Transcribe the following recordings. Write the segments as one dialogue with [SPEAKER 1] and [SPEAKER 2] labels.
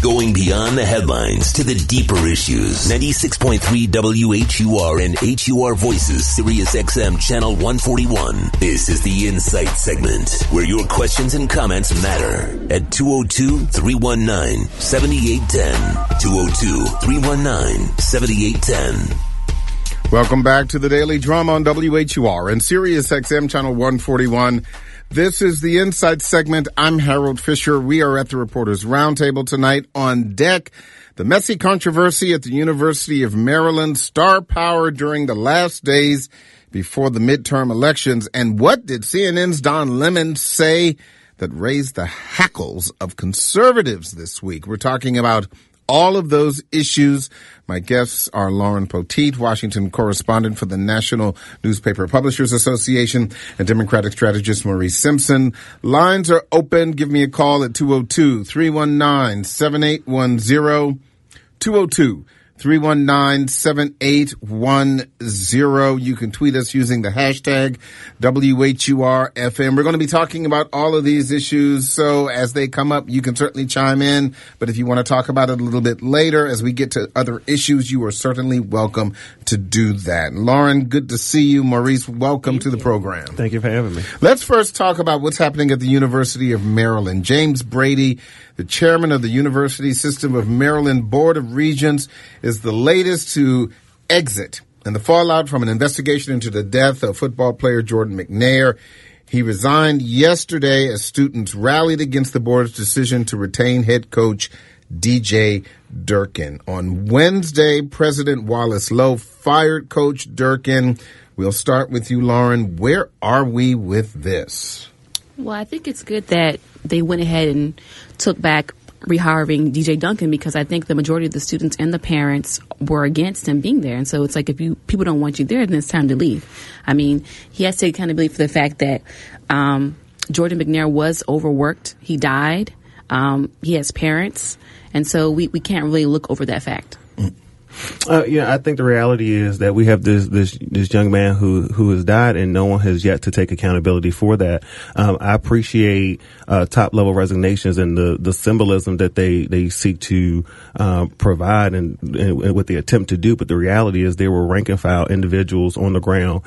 [SPEAKER 1] Going beyond the headlines to the deeper issues. 96.3 WHUR and HUR Voices, Sirius XM Channel 141. This is the Insight segment, where your questions and comments matter. At 202-319-7810. 202-319-7810.
[SPEAKER 2] Welcome back to the Daily Drama on WHUR and Sirius XM Channel 141. This is the Insight segment. I'm Harold Fisher. We are at the Reporters Roundtable tonight. On deck, the messy controversy at the University of Maryland, star power during the last days before the midterm elections. And what did CNN's Don Lemon say that raised the hackles of conservatives this week? We're talking about all of those issues. My guests are Lauren Poteet, Washington correspondent for the National Newspaper Publishers Association, and Democratic strategist Maurice Simpson. Lines are open. Give me a call at 202-319-7810. 202-319-7810. You can tweet us using the hashtag WHURFM. We're going to be talking about all of these issues, so as they come up, you can certainly chime in. But if you want to talk about it a little bit later, as we get to other issues, you are certainly welcome to do that. Lauren, good to see you. Maurice, welcome to the program.
[SPEAKER 3] Thank you for having me.
[SPEAKER 2] Let's first talk about what's happening at the University of Maryland. James Brady, the chairman of the University System of Maryland Board of Regents, is the latest to exit and the fallout from an investigation into the death of football player Jordan McNair. He resigned yesterday as students rallied against the board's decision to retain head coach DJ Durkin. On Wednesday, President Wallace Lowe fired Coach Durkin. We'll start with you, Lauren. Where are we with this?
[SPEAKER 4] Well, I think it's good that they went ahead and took back rehiring DJ Durkin, because I think the majority of the students and the parents were against him being there. And so it's like, if people don't want you there, then it's time to leave. I mean, he has to take accountability for the fact that Jordan McNair was overworked. He died. He has parents. And so we can't really look over that fact.
[SPEAKER 3] I think the reality is that we have this young man who has died, and no one has yet to take accountability for that. I appreciate top level resignations and the symbolism that they seek to provide and what they attempt to do. But the reality is there were rank and file individuals on the ground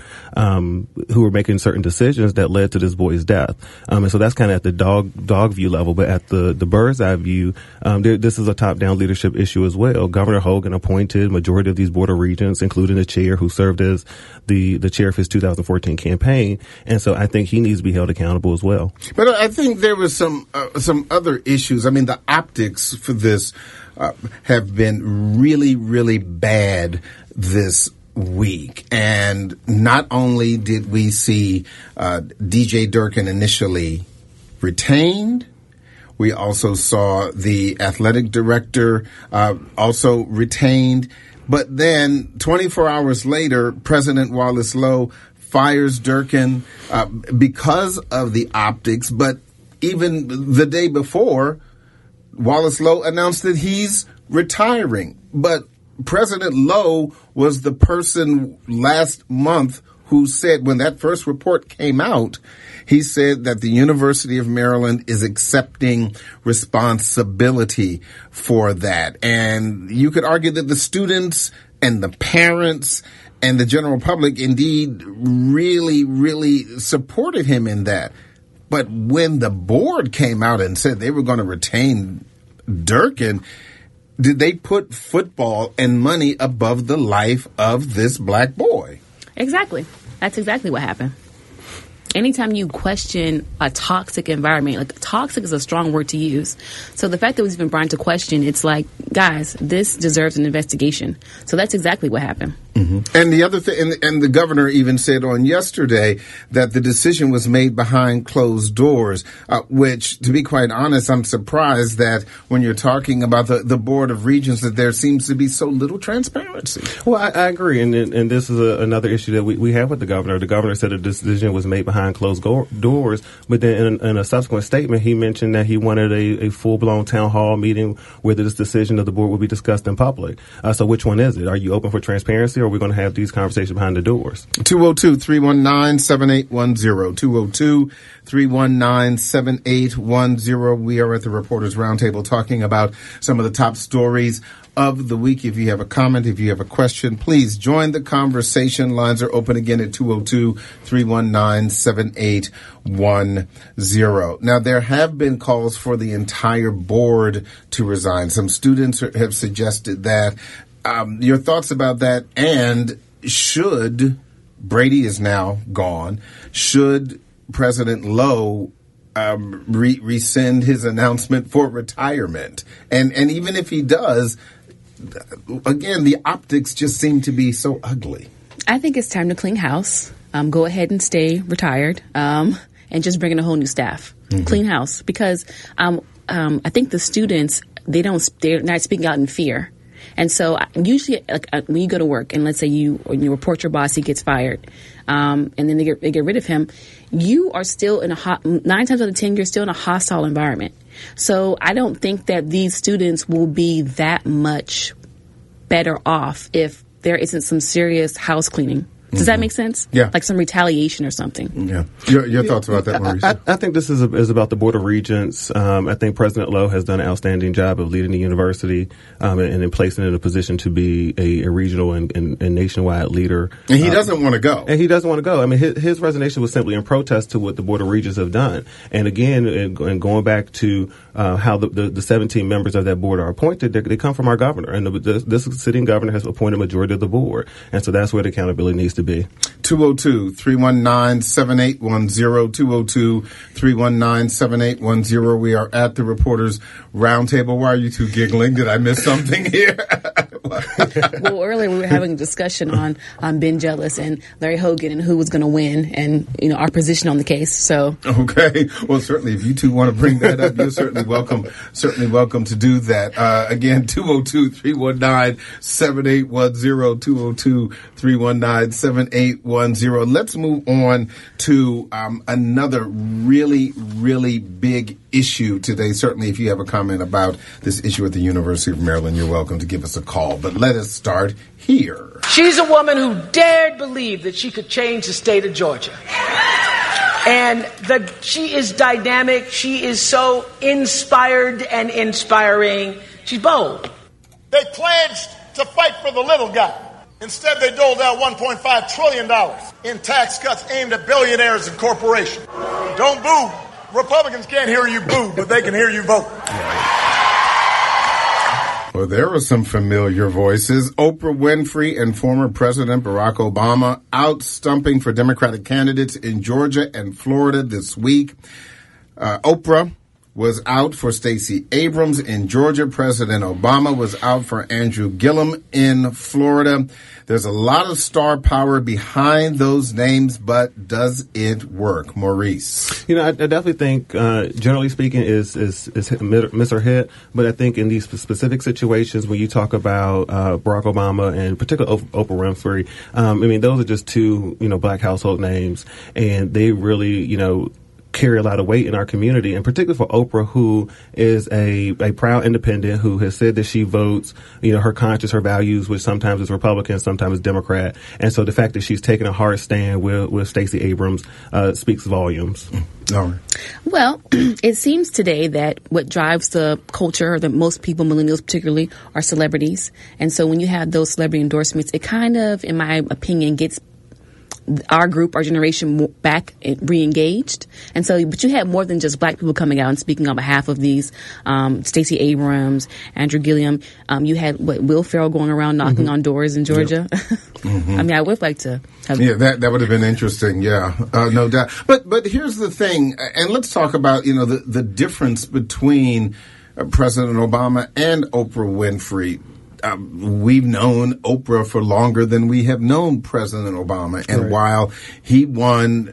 [SPEAKER 3] who were making certain decisions that led to this boy's death. And so that's kind of at the dog view level. But at the bird's eye view, this is a top down leadership issue as well. Governor Hogan appointed majority of these board of regents, including the chair who served as the chair of his 2014 campaign. And so I think he needs to be held accountable as well.
[SPEAKER 2] But I think there was some other issues. I mean, the optics for this have been really, really bad this week. And not only did we see DJ Durkin initially retained, we also saw the athletic director also retained. But then 24 hours later, President Wallace Lowe fires Durkin because of the optics. But even the day before, Wallace Lowe announced that he's retiring. But President Lowe was the person last month who said, when that first report came out, he said that the University of Maryland is accepting responsibility for that. And you could argue that the students and the parents and the general public indeed really, really supported him in that. But when the board came out and said they were going to retain Durkin, did they put football and money above the life of this black boy?
[SPEAKER 4] Exactly. That's exactly what happened. Anytime you question a toxic environment, like toxic is a strong word to use. So the fact that it was even brought into question, it's like, guys, this deserves an investigation. So that's exactly what happened.
[SPEAKER 2] Mm-hmm. And the other thing, and the governor even said on yesterday that the decision was made behind closed doors, which, to be quite honest, I'm surprised that when you're talking about the Board of Regents, that there seems to be so little transparency.
[SPEAKER 3] Well, I agree. And this is another issue that we have with the governor. The governor said a decision was made behind closed doors, but then in a subsequent statement, he mentioned that he wanted a full-blown town hall meeting where this decision of the board would be discussed in public. So which one is it? Are you open for transparency, or are we going to have these conversations behind the doors?
[SPEAKER 2] 202-319-7810. 202-319-7810. We are at the Reporters Roundtable talking about some of the top stories of the week. If you have a comment, if you have a question, please join the conversation. Lines are open again at 202-319-7810. Now, there have been calls for the entire board to resign. Some students have suggested that. Your thoughts about that, and should Brady is now gone, should President Lowe rescind his announcement for retirement? And even if he does, again, the optics just seem to be so ugly.
[SPEAKER 4] I think it's time to clean house. Go ahead and stay retired, and just bring in a whole new staff. Mm-hmm. Clean house, because I think the students, they're not speaking out in fear. And so usually, when you go to work, and let's say you report your boss, he gets fired, and then they get rid of him, you are still in 9 times out of 10, you're still in a hostile environment. So I don't think that these students will be that much better off if there isn't some serious house cleaning. Does that make sense?
[SPEAKER 2] Yeah.
[SPEAKER 4] Like some retaliation or something.
[SPEAKER 2] Yeah. Your thoughts about that, Maurice?
[SPEAKER 3] I think this is about the Board of Regents. I think President Lowe has done an outstanding job of leading the university and in placing it in a position to be a regional and nationwide leader.
[SPEAKER 2] And he doesn't want to go.
[SPEAKER 3] And he doesn't want to go. I mean, his resignation was simply in protest to what the Board of Regents have done. And again, and going back to how the 17 members of that board are appointed, they come from our governor. And this sitting governor has appointed a majority of the board. And so that's where the accountability needs to be.
[SPEAKER 2] 202-319-7810. 202-319-7810. We are at the Reporters Roundtable. Why are you two giggling? Did I miss something here?
[SPEAKER 4] Well, earlier we were having a discussion on Ben Jealous and Larry Hogan and who was going to win, and our position on the case. So
[SPEAKER 2] okay, well, certainly if you two want to bring that up, you're certainly welcome to do that. Again, 202-319-7810. 202-319-7810. Let's move on to another really, really big issue today. Certainly, if you have a comment about this issue at the University of Maryland, you're welcome to give us a call. But let us start here.
[SPEAKER 5] She's a woman who dared believe that she could change the state of Georgia. And she is dynamic. She is so inspired and inspiring. She's bold.
[SPEAKER 6] They pledged to fight for the little guy. Instead, they doled out $1.5 trillion in tax cuts aimed at billionaires and corporations. Don't boo. Republicans can't hear you boo, but they can hear you vote.
[SPEAKER 2] Well, there were some familiar voices. Oprah Winfrey and former President Barack Obama out stumping for Democratic candidates in Georgia and Florida this week. Oprah was out for Stacey Abrams in Georgia. President Obama was out for Andrew Gillum in Florida. There's a lot of star power behind those names, but does it work? Maurice?
[SPEAKER 3] I definitely think, generally speaking, is miss or hit. But I think in these specific situations, when you talk about Barack Obama and particularly Oprah Winfrey, those are just two, black household names, and they really, carry a lot of weight in our community, and particularly for Oprah, who is a proud independent who has said that she votes, her conscience, her values, which sometimes is Republican, sometimes is Democrat. And so the fact that she's taken a hard stand with Stacey Abrams speaks volumes.
[SPEAKER 4] Well, it seems today that what drives the culture, that most people, millennials particularly, are celebrities. And so when you have those celebrity endorsements, it kind of, in my opinion, gets our group, our generation, back re-engaged. And so, but you had more than just black people coming out and speaking on behalf of these, Stacey Abrams, Andrew Gillum. You had Will Ferrell going around knocking on doors in Georgia. Yep. I would like to have.
[SPEAKER 2] Yeah, that would have been interesting. Yeah, no doubt. But here's the thing, and let's talk about, the difference between President Obama and Oprah Winfrey. We've known Oprah for longer than we have known President Obama. And right. While he won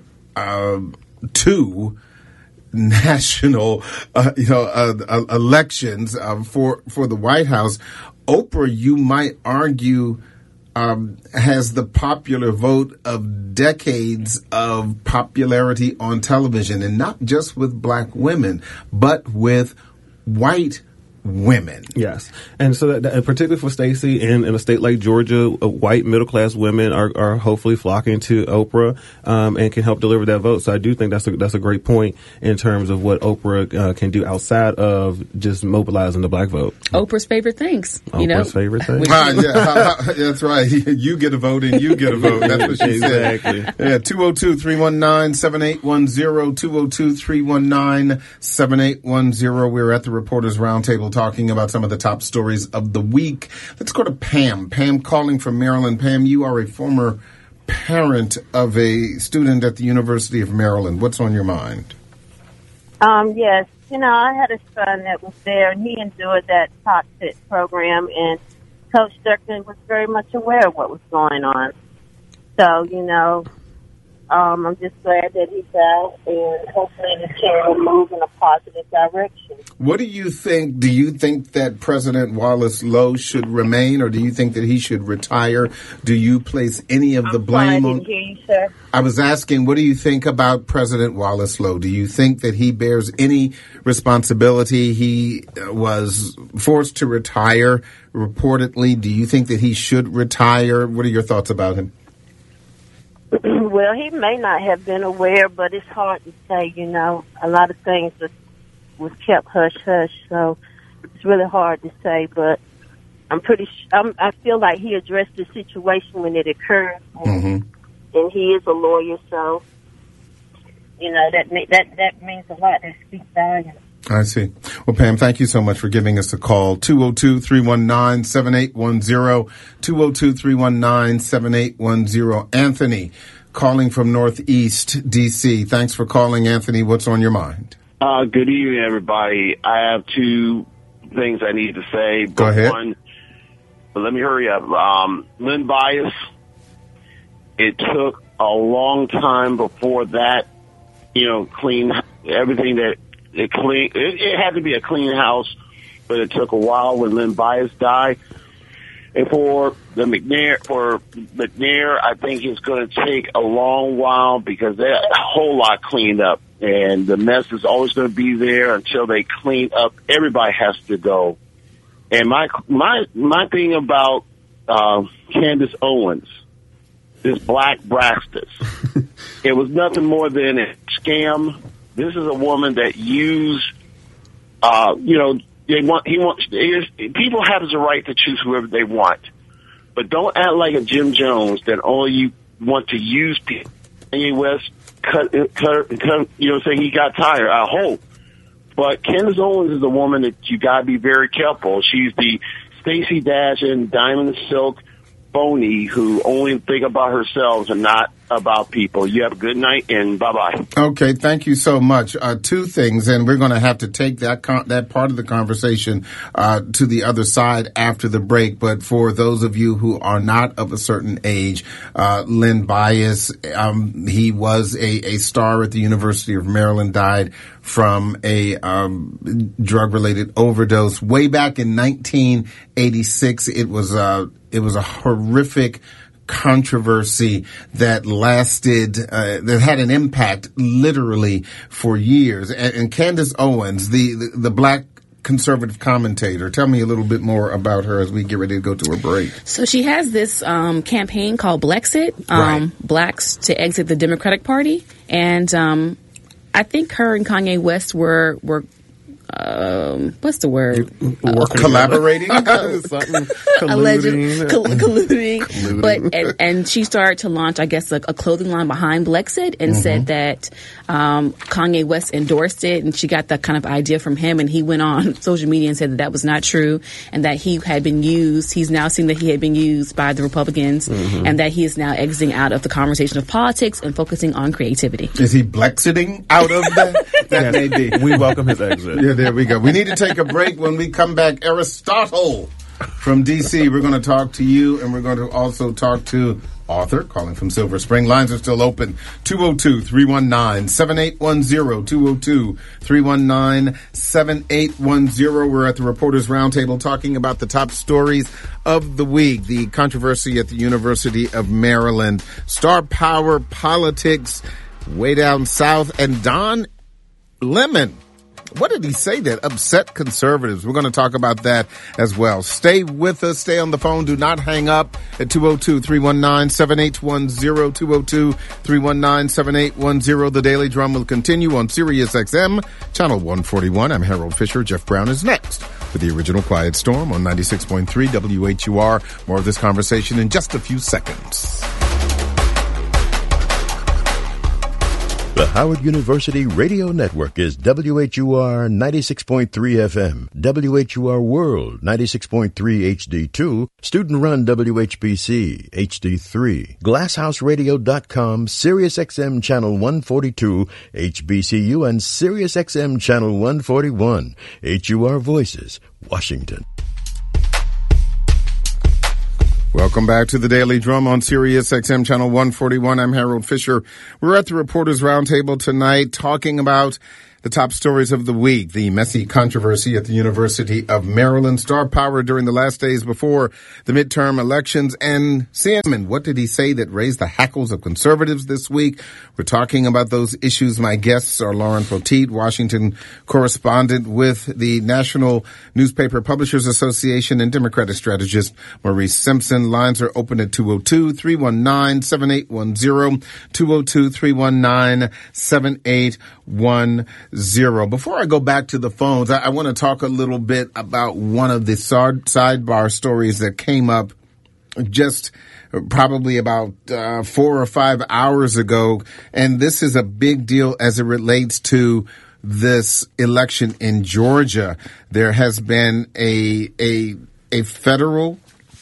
[SPEAKER 2] 2 national, elections for the White House, Oprah, you might argue, has the popular vote of decades of popularity on television, and not just with black women, but with white women.
[SPEAKER 3] Yes. And so that particularly for Stacey in a state like Georgia, white middle-class women are hopefully flocking to Oprah and can help deliver that vote. So I do think that's a great point in terms of what Oprah can do outside of just mobilizing the black vote.
[SPEAKER 4] Oprah's favorite things.
[SPEAKER 3] Oprah's favorite things.
[SPEAKER 2] That's right. You get a vote and you get a vote. That's what she
[SPEAKER 3] exactly.
[SPEAKER 2] said. Yeah, 202-319-7810, 202-319-7810. We're at the Reporters Roundtable talking about some of the top stories of the week. Let's go to Pam. Pam calling from Maryland. Pam, you are a former parent of a student at the University of Maryland. What's on your mind?
[SPEAKER 7] Yes. I had a son that was there, and he endured that toxic program, and Coach Durkin was very much aware of what was going on. So, I'm just glad that he's out, and hopefully the team will move in a positive direction.
[SPEAKER 2] What do you think? Do you think that President Wallace Lowe should remain, or do you think that he should retire? Do you place any of the blame on?
[SPEAKER 7] I didn't hear you, sir.
[SPEAKER 2] I was asking, what do you think about President Wallace Lowe? Do you think that he bears any responsibility? He was forced to retire, reportedly. Do you think that he should retire? What are your thoughts about him?
[SPEAKER 7] Well, he may not have been aware, but it's hard to say, A lot of things was kept hush-hush, so it's really hard to say, but I'm pretty I feel like he addressed the situation when it occurred, and he is a lawyer, so, that means a lot. That speaks volumes.
[SPEAKER 2] I see. Well, Pam, thank you so much for giving us a call. 202-319-7810, 202-319-7810. Anthony, calling from Northeast D.C. Thanks for calling, Anthony. What's on your mind?
[SPEAKER 8] Good evening, everybody. I have two things I need to say.
[SPEAKER 2] Go ahead.
[SPEAKER 8] But let me hurry up. Lynn Bias, it took a long time before that, clean everything that it clean. It had to be a clean house, but it took a while when Lynn Bias died. And for McNair, I think it's going to take a long while because they're a whole lot cleaned up, and the mess is always going to be there until they clean up. Everybody has to go. And my thing about Candace Owens, this black Braxton, it was nothing more than a scam. This is a woman that used, people have the right to choose whoever they want, but don't act like a Jim Jones that only you want to use people. Kanye West say he got tired. I hope, but Candace Owens is a woman that you got to be very careful. She's the Stacey Dash and Diamond Silk phony who only think about herself and not about people. You have a good night and bye-bye.
[SPEAKER 2] Okay, thank you so much. Two things, and we're going to have to take that part of the conversation to the other side after the break. But for those of you who are not of a certain age, Lynn Bias, he was a star at the University of Maryland, died from a drug-related overdose way back in 1986. It was a horrific controversy that lasted, that had an impact literally for years. And Candace Owens, the black conservative commentator, tell me a little bit more about her as we get ready to go to a break.
[SPEAKER 4] So she has this campaign called Blexit, Blacks to Exit the Democratic Party. And I think her and Kanye West were what's the word?
[SPEAKER 2] Collaborating?
[SPEAKER 4] Colluding. But, and she started to launch, I guess, a clothing line behind Blexit and said that Kanye West endorsed it, and she got that kind of idea from him, and he went on social media and said that was not true, and that he had been used. He's now seen that he had been used by the Republicans, and that he is now exiting out of the conversation of politics and focusing on creativity.
[SPEAKER 2] Is he Blexiting out of that? That may be.
[SPEAKER 3] We welcome his exit.
[SPEAKER 2] Yeah, there we go. We need to take a break. When we come back, Aristotle from D.C., we're going to talk to you, and we're going to also talk to Arthur, calling from Silver Spring. Lines are still open. 202-319-7810, 202-319-7810. We're at the Reporters Roundtable talking about the top stories of the week. The controversy at the University of Maryland. Star power politics way down south. And Don Lemon what did he say that upset conservatives? We're going to talk about that as well. Stay with us. Stay on the phone. Do not hang up at 202-319-7810, 202-319-7810. The Daily Drum will continue on Sirius XM, Channel 141. I'm Harold Fisher. Jeff Brown is next with the original Quiet Storm on 96.3 WHUR. More of this conversation in just a few seconds.
[SPEAKER 9] The Howard University Radio Network is WHUR 96.3 FM, WHUR World 96.3 HD2, student-run WHBC HD3, GlassHouseRadio.com, SiriusXM Channel 142, HBCU, and SiriusXM Channel 141, HUR Voices, Washington.
[SPEAKER 2] Welcome back to the Daily Drum on Sirius XM Channel 141. I'm Harold Fisher. We're at the Reporters Roundtable tonight talking about the top stories of the week. The messy controversy at the University of Maryland, star power during the last days before the midterm elections, and Sam, what did he say that raised the hackles of conservatives this week? We're talking about those issues. My guests are Lauren Poteet, Washington correspondent with the National Newspaper Publishers Association, and Democratic strategist Maurice Simpson. Lines are open at 202-319-7810, 202-319-7810. Before I go back to the phones, I want to talk a little bit about one of the sidebar stories that came up just probably about 4 or 5 hours ago. And this is a big deal as it relates to this election in Georgia. There has been a federal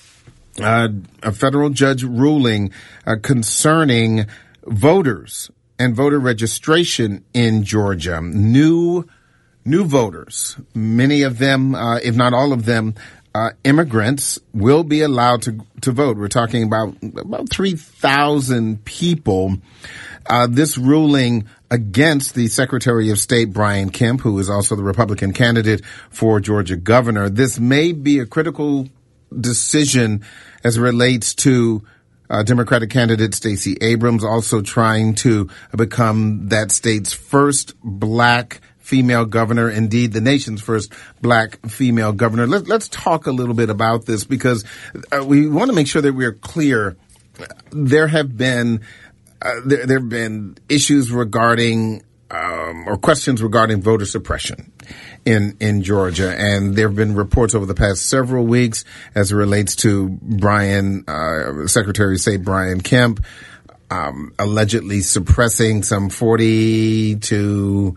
[SPEAKER 2] judge ruling concerning voters and voter registration in Georgia. New voters, many of them, if not all of them, immigrants, will be allowed to vote. We're talking about 3,000 people. This ruling against the Secretary of State, Brian Kemp, who is also the Republican candidate for Georgia governor. This may be a critical decision as it relates to Democratic candidate Stacey Abrams, also trying to become that state's first black female governor, indeed the nation's first black female governor. Let's talk a little bit about this, because we want to make sure that we're clear. There have been issues regarding or questions regarding voter suppression in Georgia, and there have been reports over the past several weeks as it relates to Secretary of State Brian Kemp allegedly suppressing some 40 to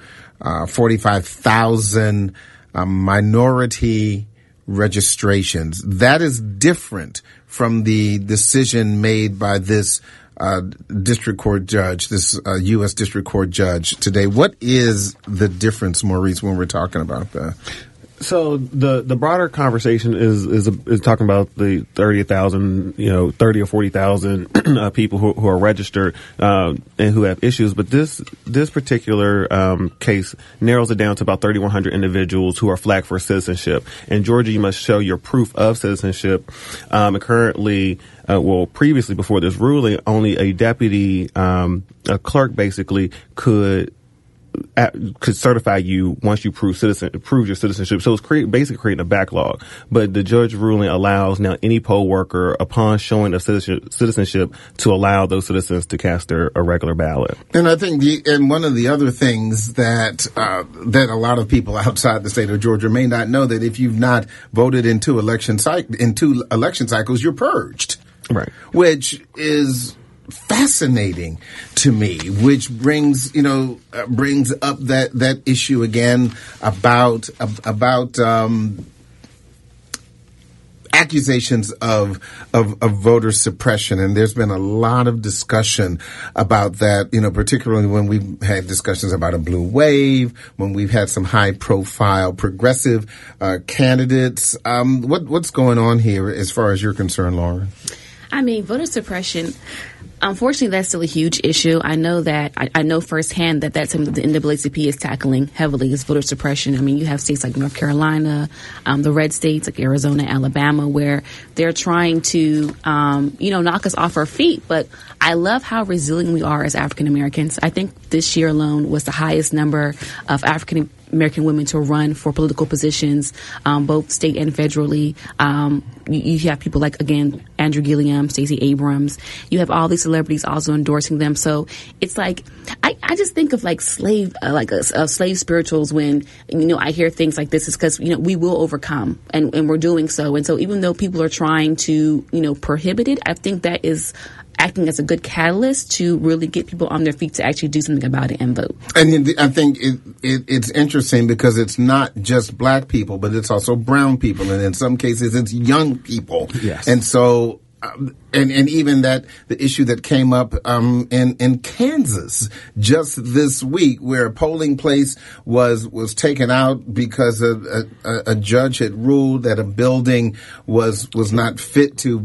[SPEAKER 2] 45,000 minority registrations. That is different from the decision made by this district court judge, this U.S. district court judge today. What is the difference, Maurice, when we're talking about that?
[SPEAKER 3] So the broader conversation is talking about the 30,000, 30 or 40,000 people who are registered and who have issues. But this particular case narrows it down to about 3,100 individuals who are flagged for citizenship. In Georgia, you must show your proof of citizenship. And currently, previously before this ruling, only a deputy a clerk basically could certify you once you prove your citizenship. So it's basically creating a backlog. But the judge ruling allows now any poll worker, upon showing of citizenship, to allow those citizens to cast a regular ballot.
[SPEAKER 2] And I think one of the other things that a lot of people outside the state of Georgia may not know, that if you've not voted in two election cycles, you're purged.
[SPEAKER 3] Right.
[SPEAKER 2] Which is fascinating to me, which brings up that issue again about accusations of voter suppression. And there's been a lot of discussion about that, particularly when we've had discussions about a blue wave, when we've had some high profile progressive candidates. What's going on here as far as you're concerned, Lauren?
[SPEAKER 4] I mean, voter suppression, unfortunately, that's still a huge issue. I know that. I know firsthand that that's something that the NAACP is tackling heavily, is voter suppression. I mean, you have states like North Carolina, the red states like Arizona, Alabama, where they're trying to, knock us off our feet. But I love how resilient we are as African Americans. I think this year alone was the highest number of African American women to run for political positions, both state and federally. You have people like, again, Andrew Gilliam, Stacey Abrams. You have all these celebrities also endorsing them. So it's like, I just think of like slave spirituals when, I hear things like this is because, we will overcome and we're doing so. And so even though people are trying to, prohibit it, I think that is acting as a good catalyst to really get people on their feet to actually do something about it and vote. And
[SPEAKER 2] I think it's interesting because it's not just black people, but it's also brown people. And in some cases, it's young people.
[SPEAKER 3] Yes.
[SPEAKER 2] And so, and even the issue that came up in Kansas just this week, where a polling place was taken out because a judge had ruled that a building was not fit to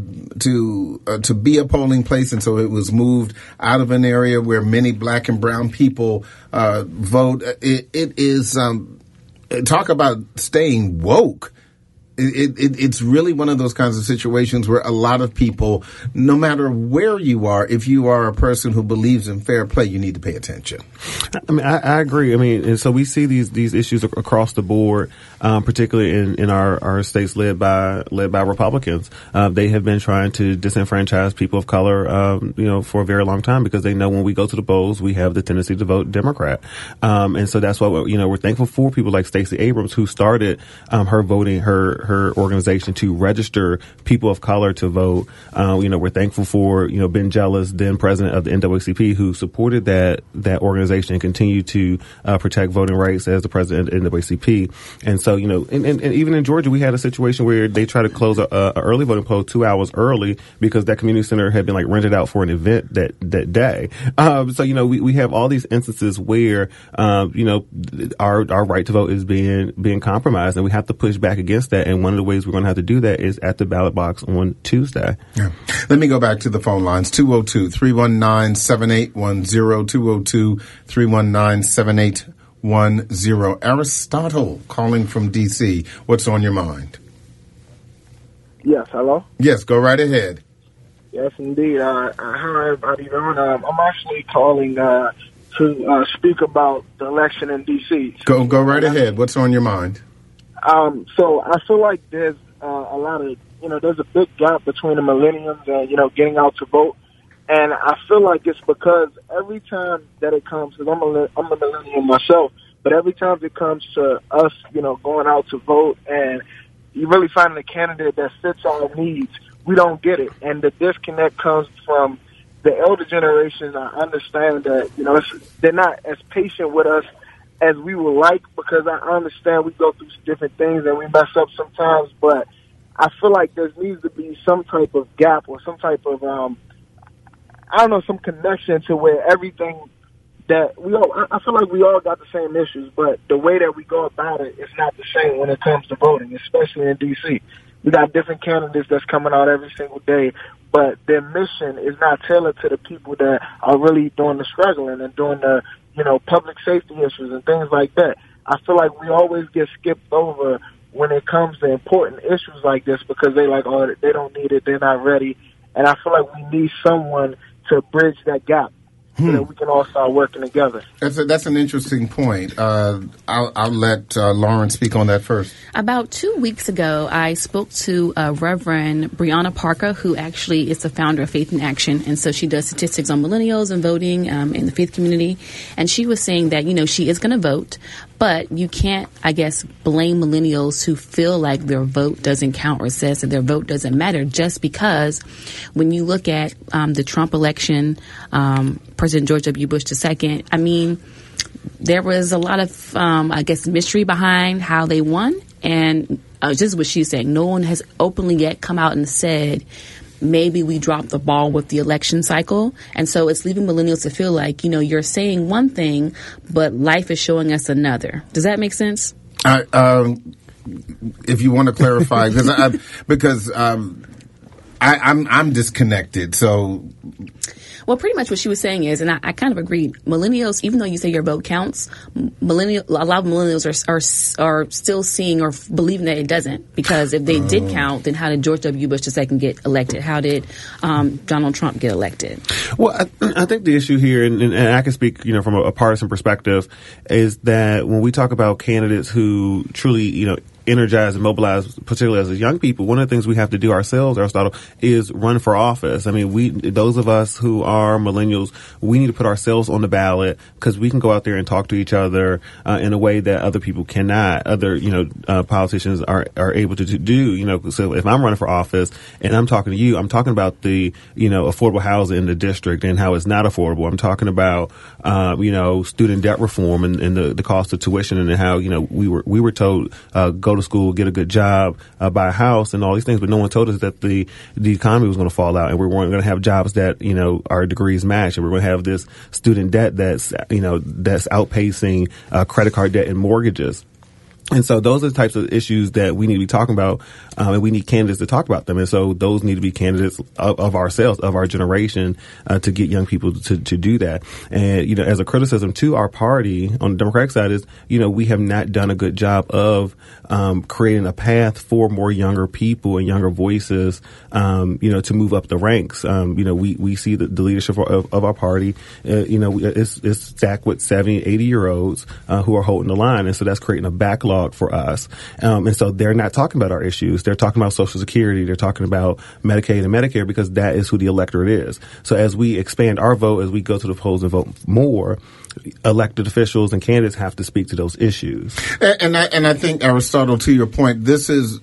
[SPEAKER 2] be a polling place, and so it was moved out of an area where many black and brown people vote. It is talk about staying woke. It's really one of those kinds of situations where a lot of people, no matter where you are, if you are a person who believes in fair play, you need to pay attention.
[SPEAKER 3] I mean, I agree. I mean, and so we see these issues across the board, particularly in our states led by Republicans. They have been trying to disenfranchise people of color, for a very long time because they know when we go to the polls, we have the tendency to vote Democrat. And so that's why, we're thankful for people like Stacey Abrams, who started, her organization to register people of color to vote. We're thankful for, Ben Jealous, then president of the NAACP, who supported that organization and continued to protect voting rights as the president of the NAACP. And so, and even in Georgia, we had a situation where they tried to close a early voting poll 2 hours early because that community center had been rented out for an event that day. So, we have all these instances where, our right to vote is being compromised, and we have to push back against that. And one of the ways we're going to have to do that is at the ballot box on Tuesday.
[SPEAKER 2] Yeah. Let me go back to the phone lines. 202-319-7810, 202-319-7810. Aristotle calling from D.C. What's on your mind?
[SPEAKER 10] Yes, hello?
[SPEAKER 2] Yes, go right ahead.
[SPEAKER 10] Yes, indeed. How everybody doing? I'm actually calling to speak about the election in D.C.
[SPEAKER 2] Go right ahead. What's on your mind?
[SPEAKER 10] So I feel like there's a lot of, there's a big gap between the millennials and, getting out to vote. And I feel like it's because every time that it comes, because I'm a millennial myself, but every time it comes to us, going out to vote and you really finding a candidate that fits our needs, we don't get it. And the disconnect comes from the elder generation. I understand that, they're not as patient with us as we would like, because I understand we go through different things and we mess up sometimes, but I feel like there needs to be some type of gap or some type of, some connection to where everything that I feel like we all got the same issues, but the way that we go about it is not the same when it comes to voting, especially in D.C. We got different candidates that's coming out every single day, but their mission is not tailored to the people that are really doing the struggling and doing the, public safety issues and things like that. I feel like we always get skipped over when it comes to important issues like this because they they don't need it, they're not ready. And I feel like we need someone to bridge that gap so that we can all start working together.
[SPEAKER 2] That's an interesting point. I'll let Lauren speak on that first.
[SPEAKER 4] About 2 weeks ago, I spoke to Reverend Breonna Parker, who actually is the founder of Faith in Action. And so she does statistics on millennials and voting in the faith community. And she was saying that, she is going to vote, but you can't, I guess, blame millennials who feel like their vote doesn't count or says that their vote doesn't matter just because when you look at the Trump election, President George W. Bush II, I mean, there was a lot of, mystery behind how they won. And just what she's saying, no one has openly yet come out and said, maybe we dropped the ball with the election cycle. And so it's leaving millennials to feel like, you're saying one thing, but life is showing us another. Does that make sense?
[SPEAKER 2] If you want to clarify, because I'm disconnected. So
[SPEAKER 4] Well, pretty much what she was saying is, and I kind of agreed, millennials, even though you say your vote counts, a lot of millennials are still seeing or believing that it doesn't. Because if they did count, then how did George W. Bush II get elected? How did Donald Trump get elected?
[SPEAKER 3] Well, I think the issue here, and I can speak, from a partisan perspective, is that when we talk about candidates who truly, energize and mobilize, particularly as young people, one of the things we have to do ourselves, Aristotle, is run for office. I mean, those of us who are millennials, we need to put ourselves on the ballot because we can go out there and talk to each other in a way that other people cannot. Other, politicians are able to do. So if I'm running for office and I'm talking to you, I'm talking about the, affordable housing in the district and how it's not affordable. I'm talking about, student debt reform and the cost of tuition and how, we were told, go to school, get a good job, buy a house, and all these things. But no one told us that the economy was going to fall out, and we weren't going to have jobs that our degrees match, and we're going to have this student debt that's outpacing credit card debt and mortgages. And so those are the types of issues that we need to be talking about, and we need candidates to talk about them. And so those need to be candidates of ourselves, of our generation, to get young people to do that. And, as a criticism to our party on the Democratic side is, we have not done a good job of creating a path for more younger people and younger voices, to move up the ranks. We see the leadership of our party, it's stacked with 70, 80-year-olds who are holding the line. And so that's creating a backlog for us. And so they're not talking about our issues. They're talking about Social Security. They're talking about Medicaid and Medicare because that is who the electorate is. So as we expand our vote, as we go to the polls and vote more, elected officials and candidates have to speak to those issues.
[SPEAKER 2] And I think, Aristotle, to your point, this is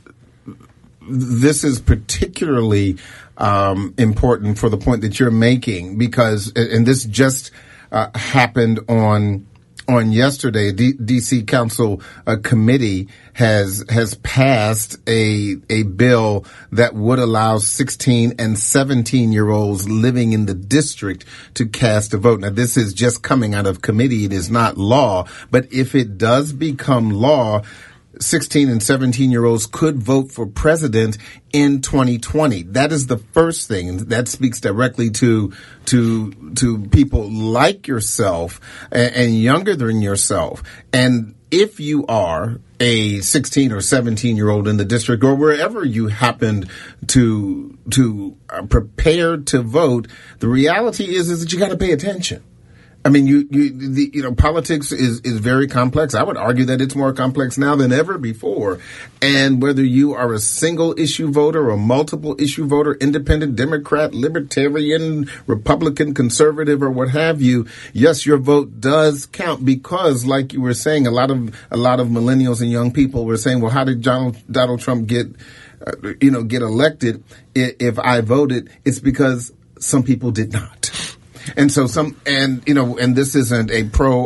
[SPEAKER 2] particularly important for the point that you're making because, and this just happened on yesterday, D.C. Council committee has passed a bill that would allow 16 and 17-year-olds living in the district to cast a vote. Now, this is just coming out of committee. It is not law. But if it does become law, 16 and 17-year-olds could vote for president in 2020. That is the first thing. And that speaks directly to people like yourself and younger than yourself. And if you are a 16 or 17-year-old in the district or wherever you happened to prepare to vote, the reality is that you got to pay attention. I mean, politics is very complex. I would argue that it's more complex now than ever before. And whether you are a single issue voter or multiple issue voter, independent, Democrat, Libertarian, Republican, conservative, or what have you, yes, your vote does count because, like you were saying, a lot of millennials and young people were saying, well, how did Donald Trump get elected? If I voted, it's because some people did not. And so and this isn't a pro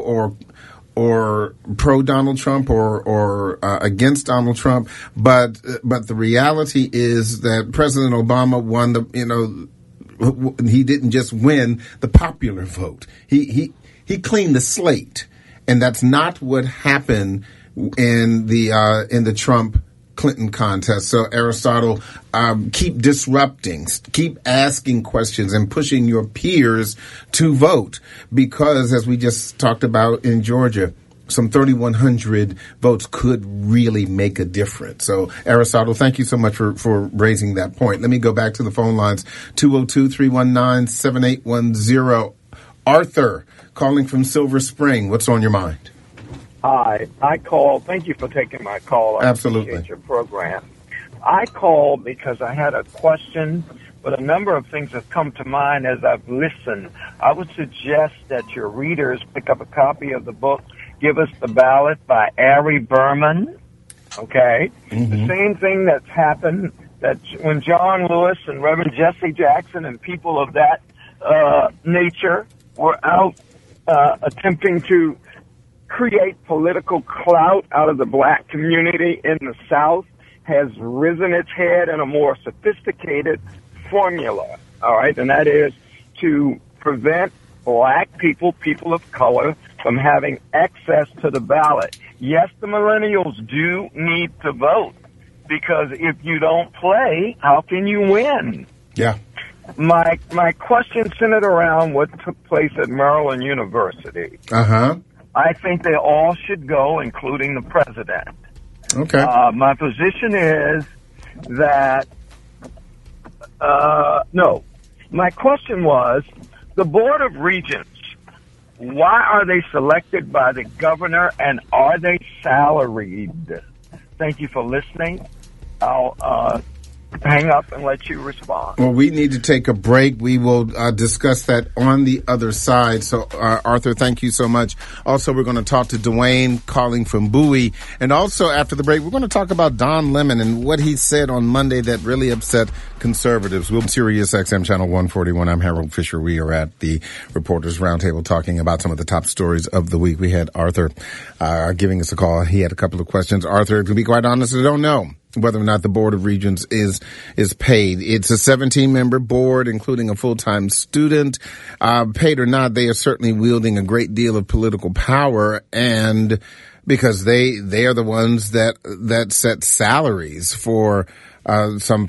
[SPEAKER 2] Donald Trump or against Donald Trump, but the reality is that President Obama won he didn't just win the popular vote. He cleaned the slate, and that's not what happened in the Trump Clinton contest. So Aristotle, keep disrupting, keep asking questions and pushing your peers to vote because, as we just talked about in Georgia, some 3,100 votes could really make a difference. So Aristotle, thank you so much for raising that point. Let me go back to the phone lines, 202-319-7810. Arthur, calling from Silver Spring. What's on your mind?
[SPEAKER 11] Hi, I called. Thank you for taking my call. I appreciate your program. I called because I had a question, but a number of things have come to mind as I've listened. I would suggest that your readers pick up a copy of the book, Give Us the Ballot by Ari Berman. Okay? Mm-hmm. The same thing that's happened that when John Lewis and Reverend Jesse Jackson and people of that nature were out attempting to create political clout out of the black community in the South has risen its head in a more sophisticated formula, all right, and that is to prevent black people of color, from having access to the ballot. Yes, the millennials do need to vote, because if you don't play, how can you win?
[SPEAKER 2] Yeah.
[SPEAKER 11] My question centered around what took place at Maryland University.
[SPEAKER 2] Uh-huh.
[SPEAKER 11] I think they all should go, including the president.
[SPEAKER 2] Okay.
[SPEAKER 11] My position is that, no. My question was, the Board of Regents, why are they selected by the governor, and are they salaried? Thank you for listening. I'll hang up and let you respond.
[SPEAKER 2] Well, we need to take a break. We will discuss that on the other side. So, Arthur, thank you so much. Also, we're going to talk to Dwayne calling from Bowie. And also, after the break, we're going to talk about Don Lemon and what he said on Monday that really upset conservatives. We'll be Sirius XM Channel 141. I'm Harold Fisher. We are at the Reporters Roundtable talking about some of the top stories of the week. We had Arthur giving us a call. He had a couple of questions. Arthur, to be quite honest, I don't know whether or not the Board of Regents is paid. It's a 17-member board, including a full-time student. Paid or not, they are certainly wielding a great deal of political power, and because they are the ones that set salaries for some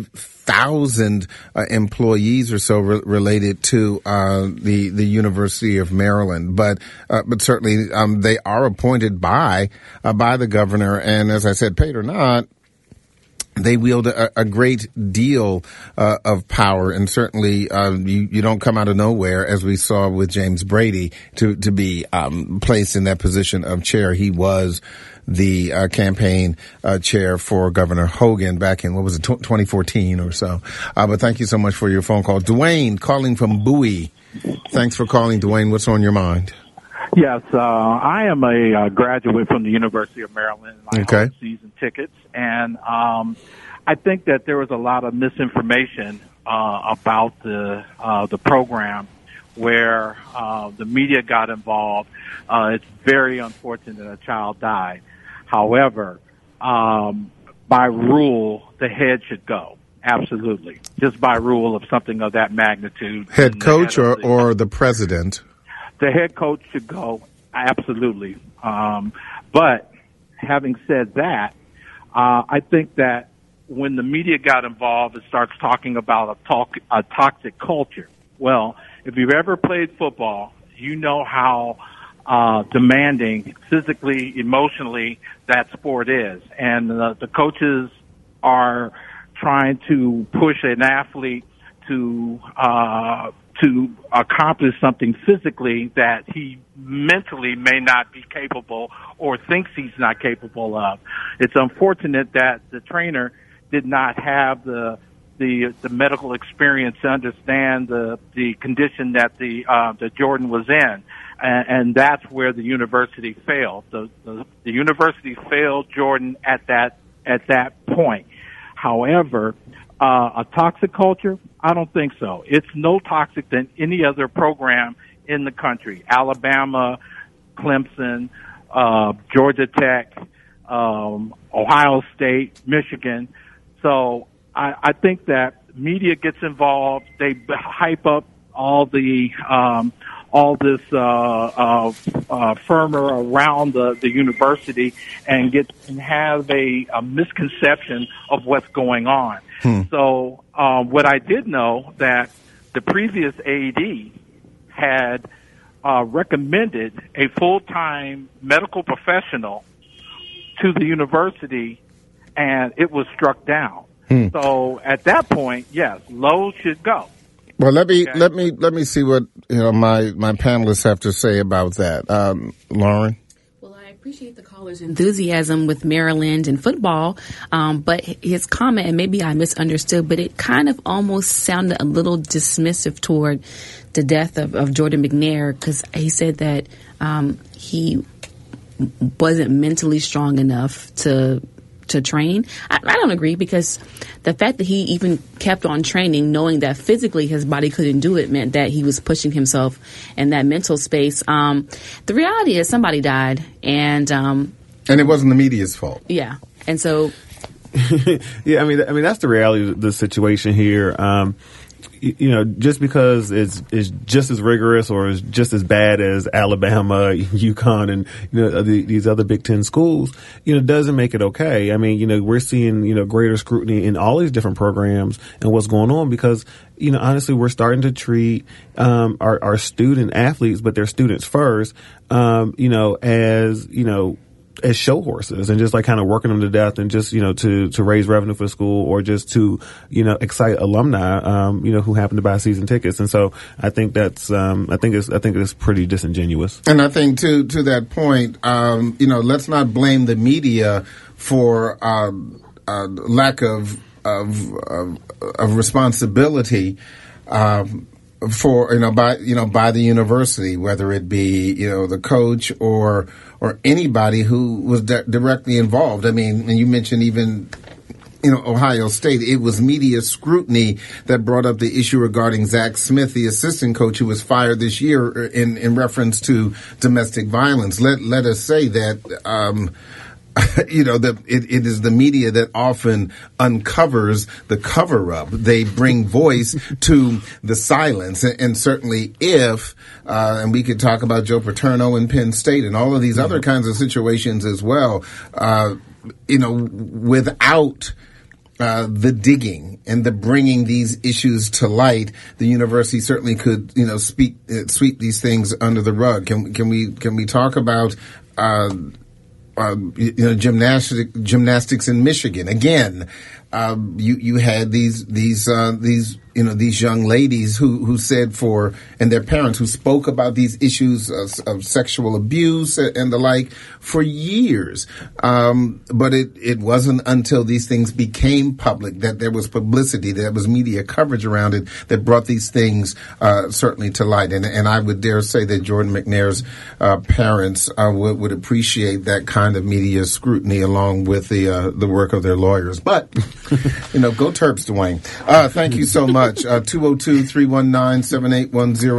[SPEAKER 2] 5,000 employees or so related to the University of Maryland. But certainly they are appointed by the governor, and as I said, paid or not, they wield a great deal of power, and certainly you don't come out of nowhere, as we saw with James Brady, to be placed in that position of chair. He was the campaign chair for Governor Hogan back in, 2014 or so. But thank you so much for your phone call. Dwayne calling from Bowie. Thanks for calling, Dwayne. What's on your mind?
[SPEAKER 12] Yes, I am a graduate from the University of Maryland. I own season tickets, and I think that there was a lot of misinformation about the program where the media got involved. It's very unfortunate that a child died. However, by rule, the head should go. Absolutely. Just by rule of something of that magnitude.
[SPEAKER 2] Head coach or the president?
[SPEAKER 12] The head coach should go, absolutely. But having said that, I think that when the media got involved, it starts talking about a toxic culture. Well, if you've ever played football, you know how demanding physically, emotionally that sport is. And the coaches are trying to push an athlete to accomplish something physically that he mentally may not be capable or thinks he's not capable of. It's unfortunate that the trainer did not have the medical experience to understand the condition that the Jordan was in, and that's where the university failed. The university failed Jordan at that point. However, a toxic culture, I don't think so. It's no toxic than any other program in the country. Alabama, Clemson, Georgia Tech, Ohio State, Michigan. So I think that media gets involved. They hype up all this firmer around the university and have a misconception of what's going on. So what I did know that the previous AD had recommended a full-time medical professional to the university, and it was struck down. So at that point, yes, Lowe should go.
[SPEAKER 2] Well, let me see what my panelists have to say about that. Lauren?
[SPEAKER 4] Well, I appreciate the caller's enthusiasm with Maryland and football, but his comment, and maybe I misunderstood, but it kind of almost sounded a little dismissive toward the death of Jordan McNair, because he said that he wasn't mentally strong enough to train. I don't agree, because the fact that he even kept on training, knowing that physically his body couldn't do it, meant that he was pushing himself in that mental space. The reality is somebody died, and
[SPEAKER 2] it wasn't the media's fault.
[SPEAKER 4] Yeah, and so
[SPEAKER 3] yeah, I mean that's the reality of the situation here. just because it's just as rigorous or is just as bad as Alabama, UConn, and these other Big Ten schools, doesn't make it okay. I mean, we're seeing greater scrutiny in all these different programs and what's going on because honestly, we're starting to treat our student athletes, but they're students first, as show horses and just like kind of working them to death and just, to raise revenue for the school or just to, excite alumni, who happen to buy season tickets. And so I think that's, I think it's pretty disingenuous.
[SPEAKER 2] And I think to that point, let's not blame the media for, lack of responsibility, by the university, whether it be, the coach or anybody who was directly involved. I mean, and you mentioned even, Ohio State, it was media scrutiny that brought up the issue regarding Zach Smith, the assistant coach who was fired this year in reference to domestic violence. Let us say that, it is the media that often uncovers the cover-up. They bring voice to the silence. And certainly if, and we could talk about Joe Paterno and Penn State and all of these other kinds of situations as well, without the digging and the bringing these issues to light, the university certainly could, sweep these things under the rug. Can we talk about, gymnastics in Michigan. Again, you had these young ladies who said and their parents who spoke about these issues of sexual abuse and the like for years. But it wasn't until these things became public that there was publicity, there was media coverage around it that brought these things, certainly to light. And I would dare say that Jordan McNair's, parents, would appreciate that kind of media scrutiny along with the work of their lawyers. But, go Terps, Dwayne. Thank you so much. 202-319-7810,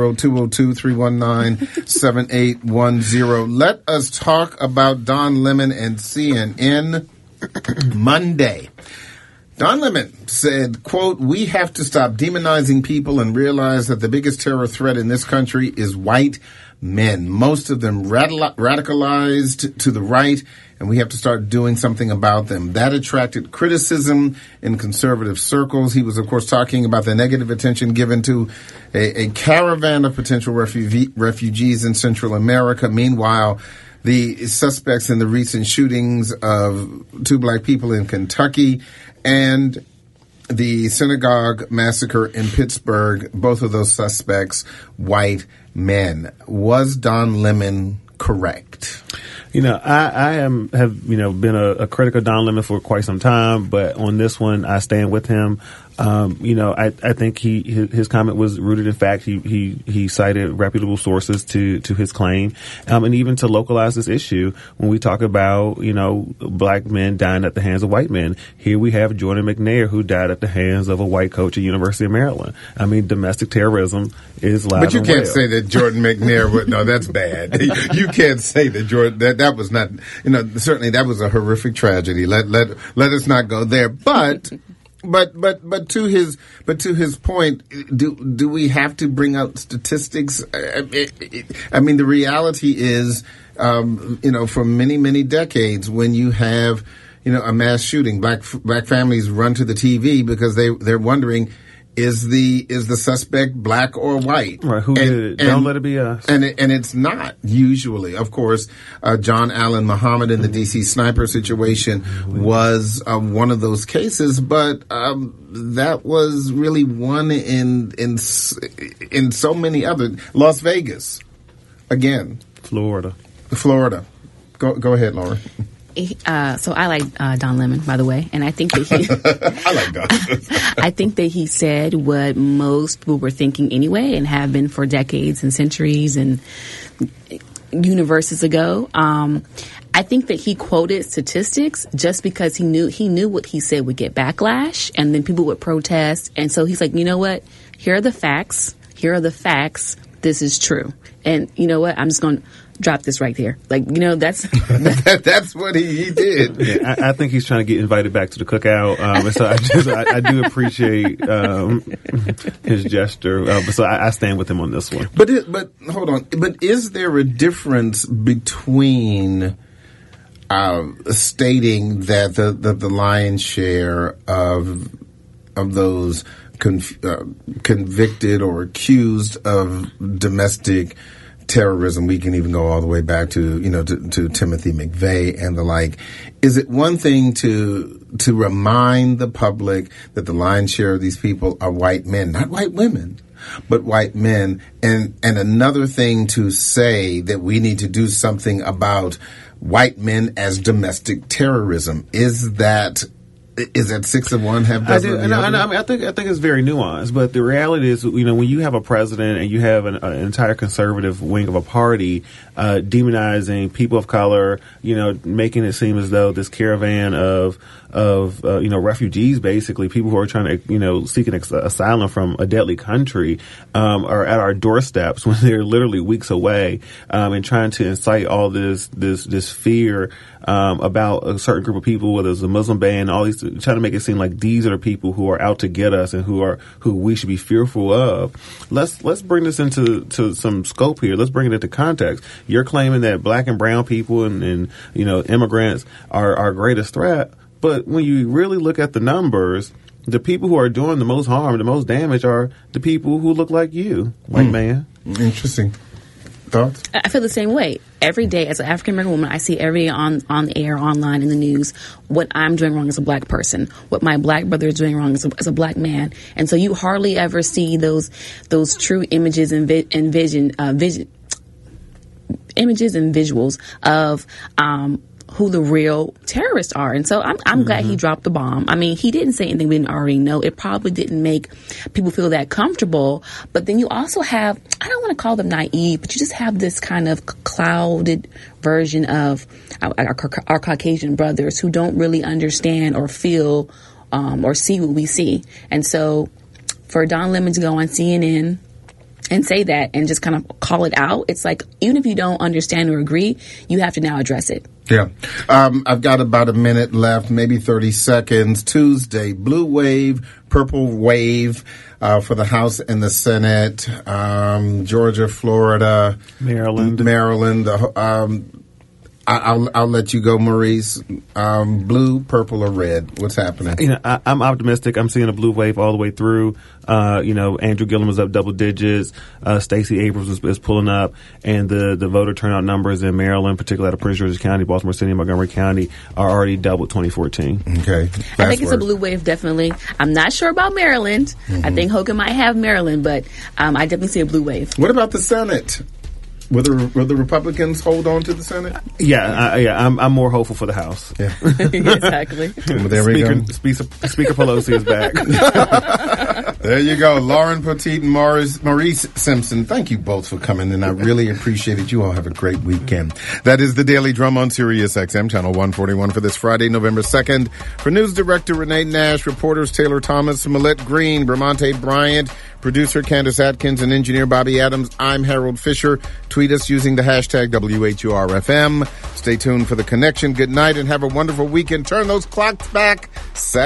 [SPEAKER 2] 202-319-7810. Let us talk about Don Lemon and CNN Monday. Don Lemon said, quote, "We have to stop demonizing people and realize that the biggest terror threat in this country is white men, most of them radicalized to the right, and we have to start doing something about them." That attracted criticism in conservative circles. He was, of course, talking about the negative attention given to a caravan of potential refugees in Central America. Meanwhile, the suspects in the recent shootings of 2 black people in Kentucky and the synagogue massacre in Pittsburgh, both of those suspects, white men. Was Don Lemon correct?
[SPEAKER 3] I have been a critic of Don Lemon for quite some time, but on this one, I stand with him. I think his comment was rooted in fact. He cited reputable sources to his claim, and even to localize this issue when we talk about, black men dying at the hands of white men. Here we have Jordan McNair who died at the hands of a white coach at University of Maryland. I mean, domestic terrorism is live.
[SPEAKER 2] But you can't say that Jordan McNair would, no, that's bad. You can't say that Jordan, that was not, certainly that was a horrific tragedy. Let us not go there. But to his point, do we have to bring out statistics? I mean, the reality is, for many decades, when you have, a mass shooting, black families run to the TV because they're wondering, is the suspect black or white?
[SPEAKER 3] Right. Who did it? Don't let it be us.
[SPEAKER 2] And it's not usually. Of course, John Allen Muhammad in the DC sniper situation was one of those cases, but that was really one in so many other. Las Vegas, again.
[SPEAKER 3] Florida.
[SPEAKER 2] Go ahead, Laura.
[SPEAKER 4] So I like Don Lemon, by the way, and I think that he.
[SPEAKER 2] I like Don.
[SPEAKER 4] I think that he said what most people were thinking anyway, and have been for decades and centuries and universes ago. I think that he quoted statistics just because he knew what he said would get backlash, and then people would protest, and so he's like, you know what? Here are the facts. This is true, and you know what? I'm just going to drop this right here. Like, you know, that's
[SPEAKER 2] that's what he did.
[SPEAKER 3] Yeah, I think he's trying to get invited back to the cookout. And so I do appreciate his gesture. So I stand with him on this one.
[SPEAKER 2] But hold on. But is there a difference between stating that the lion's share of those convicted or accused of domestic terrorism, we can even go all the way back to Timothy McVeigh and the like. Is it one thing to remind the public that the lion's share of these people are white men, not white women, but white men, and another thing to say that we need to do something about white men as domestic terrorism? Is that 6 of one, half dozen of the other?
[SPEAKER 3] I think it's very nuanced, but the reality is, when you have a president and you have an entire conservative wing of a party demonizing people of color, making it seem as though this caravan of refugees, basically people who are trying to seeking asylum from a deadly country, are at our doorsteps when they're literally weeks away, and trying to incite all this fear about a certain group of people, whether it's a Muslim ban, all these, trying to make it seem like these are the people who are out to get us and who we should be fearful of. Let's bring this into some scope here. Let's bring it into context. You're claiming that black and brown people and immigrants are our greatest threat, but when you really look at the numbers, the people who are doing the most harm, the most damage, are the people who look like you, white man.
[SPEAKER 2] Interesting. Thoughts?
[SPEAKER 4] I feel the same way. Every day, as an African American woman, I see every day on the air, online, in the news, what I'm doing wrong as a black person, what my black brother is doing wrong as a black man. And so you hardly ever see those true images and images and visuals of who the real terrorists are. And so I'm glad he dropped the bomb. I mean, he didn't say anything we didn't already know. It probably didn't make people feel that comfortable. But then you also have, I don't want to call them naive, but you just have this kind of clouded version of our Caucasian brothers who don't really understand or feel or see what we see. And so for Don Lemon to go on CNN and say that and just kind of call it out, it's like, even if you don't understand or agree, you have to now address it.
[SPEAKER 2] Yeah. I've got about a minute left, maybe 30 seconds. Tuesday, blue wave, purple wave for the House and the Senate, Georgia, Florida, Maryland. I'll let you go, Maurice. Blue, purple, or red? What's happening?
[SPEAKER 3] I'm optimistic. I'm seeing a blue wave all the way through. Andrew Gillum is up double digits. Stacey Abrams is pulling up, and the voter turnout numbers in Maryland, particularly out of Prince George's County, Baltimore City, and Montgomery County, are already double 2014.
[SPEAKER 2] Okay.
[SPEAKER 4] I think it's a blue wave, definitely. I'm not sure about Maryland. I think Hogan might have Maryland, but I definitely see a blue wave.
[SPEAKER 2] What about the Senate? Will the Republicans hold on to the Senate?
[SPEAKER 3] I'm more hopeful for the House.
[SPEAKER 2] Yeah.
[SPEAKER 4] Exactly.
[SPEAKER 2] Well, there we go.
[SPEAKER 3] Speaker Pelosi is back.
[SPEAKER 2] There you go. Lauren Petit and Maurice Simpson, thank you both for coming, and I really appreciate it. You all have a great weekend. That is the Daily Drum on Sirius XM, Channel 141 for this Friday, November 2nd. For News Director Renee Nash, reporters Taylor Thomas, Millette Green, Bramante Bryant, producer Candace Atkins, and engineer Bobby Adams, I'm Harold Fisher. Tweet us using the hashtag WHURFM. Stay tuned for The Connection. Good night and have a wonderful weekend. Turn those clocks back.